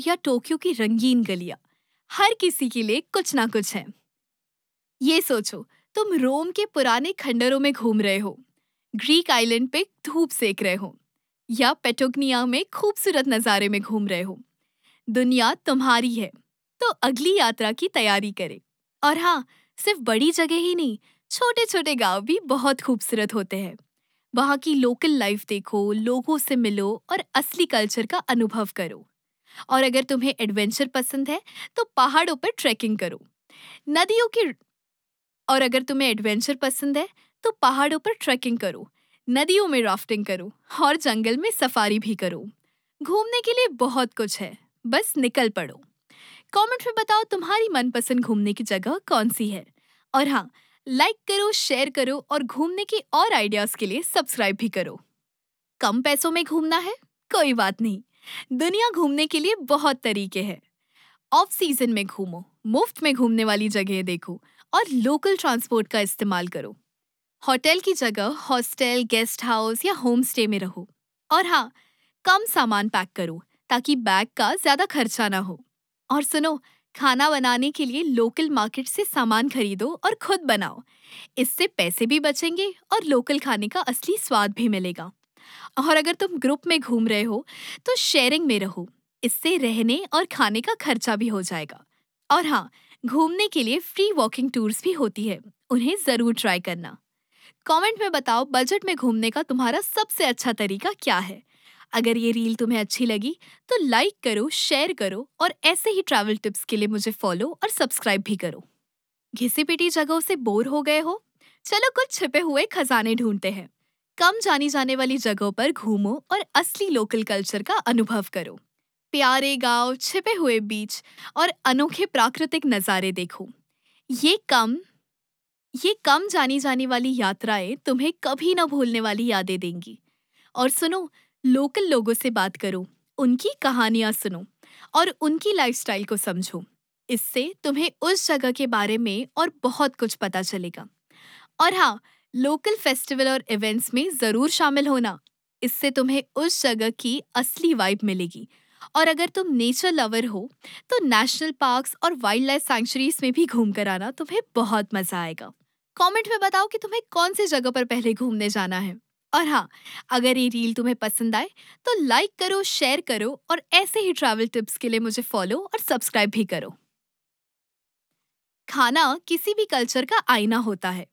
या टोक्यो की रंगीन गलियां, हर किसी के लिए कुछ ना कुछ है। ये सोचो, तुम रोम के पुराने खंडरों में घूम रहे हो, ग्रीक आइलैंड पे धूप सेक रहे हो, या पेटोगनिया में खूबसूरत नज़ारे में घूम रहे हो। दुनिया तुम्हारी है, तो अगली यात्रा की तैयारी करें। और हाँ, सिर्फ बड़ी जगह ही नहीं, छोटे छोटे गांव भी बहुत खूबसूरत होते हैं। वहाँ की लोकल लाइफ देखो, लोगों से मिलो और असली कल्चर का अनुभव करो। और अगर तुम्हें एडवेंचर पसंद है, तो पहाड़ों पर ट्रैकिंग करो। नदियों की और अगर तुम्हें एडवेंचर पसंद है, तो पहाड़ों पर ट्रैकिंग करो, नदियों में राफ्टिंग करो और जंगल में सफारी भी करो। घूमने के लिए बहुत कुछ है, बस निकल पड़ो। कमेंट में बताओ तुम्हारी मनपसंद घूमने की जगह कौन सी है। और हाँ, लाइक करो, शेयर करो और घूमने के और आइडियाज के लिए सब्सक्राइब भी करो। कम पैसों में घूमना है? कोई बात नहीं, दुनिया घूमने के लिए बहुत तरीके हैं। ऑफ सीजन में घूमो, मुफ्त में घूमने वाली जगह देखो और लोकल ट्रांसपोर्ट का इस्तेमाल करो। होटल की जगह हॉस्टल, गेस्ट हाउस या होम स्टे में रहो। और हाँ, कम सामान पैक करो ताकि बैग का ज्यादा खर्चा ना हो। और सुनो, खाना बनाने के लिए लोकल मार्केट से सामान खरीदो और खुद बनाओ। इससे पैसे भी बचेंगे और लोकल खाने का असली स्वाद भी मिलेगा। और अगर तुम ग्रुप में घूम रहे हो, तो शेयरिंग में रहो। इससे रहने और खाने का खर्चा भी हो जाएगा। और हाँ, घूमने के लिए फ्री वॉकिंग टूर्स भी होती है, उन्हें जरूर ट्राई करना। कमेंट में बताओ, बजट में घूमने का तुम्हारा सबसे अच्छा तरीका क्या है। अगर ये रील तुम्हें अच्छी लगी, तो लाइक करो, शेयर करो और ऐसे ही ट्रैवल टिप्स के लिए मुझे फॉलो और सब्सक्राइब भी करो। घिसी पिटी जगहों से बोर हो गए हो? चलो कुछ छिपे हुए खजाने ढूंढते हैं। कम जानी जाने वाली जगहों पर घूमो और असली लोकल कल्चर का अनुभव करो। प्यारे गांव, छिपे हुए बीच और अनोखे प्राकृतिक नज़ारे देखो। ये कम ये कम जानी जाने वाली यात्राएं तुम्हें कभी न भूलने वाली यादें देंगी। और सुनो, लोकल लोगों से बात करो, उनकी कहानियां सुनो और उनकी लाइफस्टाइल को समझो। इससे तुम्हें उस जगह के बारे में और बहुत कुछ पता चलेगा। और हाँ, लोकल फेस्टिवल और इवेंट्स में जरूर शामिल होना। इससे तुम्हें उस जगह की असली वाइब मिलेगी। और अगर तुम नेचर लवर हो, तो नेशनल पार्क्स और वाइल्ड लाइफ सैंक्चुरीज में भी घूम कर आना, तुम्हें बहुत मजा आएगा। कमेंट में बताओ कि तुम्हें कौन सी जगह पर पहले घूमने जाना है। और हाँ, अगर ये रील तुम्हें पसंद आए, तो लाइक करो, शेयर करो और ऐसे ही ट्रैवल टिप्स के लिए मुझे फॉलो और सब्सक्राइब भी करो। खाना किसी भी कल्चर का आईना होता है।